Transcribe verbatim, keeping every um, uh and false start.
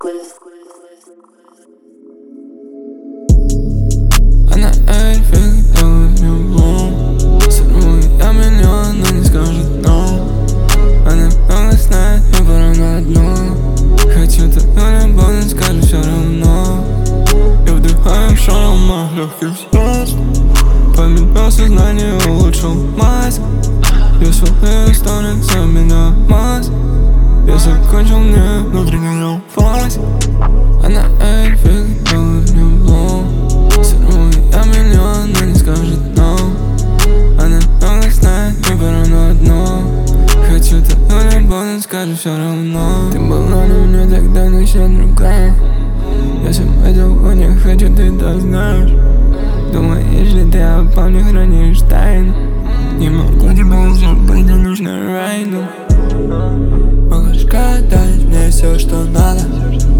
Она эльфик, делает мне блум. Сорву я миллион, но не скажет no. Она много знает, мы пора на одно. Хочу такой любовь, скажу все равно. Я вдыхаю шаром легких слез. Поменял сознание, улучшил мазь. Я свою сторону, за меня мазь. Я закончил, мне внутреннюю фазь. Она эльфик, делает мне блум. Сорву я миллион, но не скажет no. Она много знает, мы пора на одно. Хочу такую любовь, но скажу все равно. Ты была на мне тогда, но сейчас другая. Я сам этого не хочу, ты это знаешь. Думаешь ли ты обо мне хранишь тайну? Не могу тебя забыть, мне нужно райну. Малышка, дай мне все, что надо.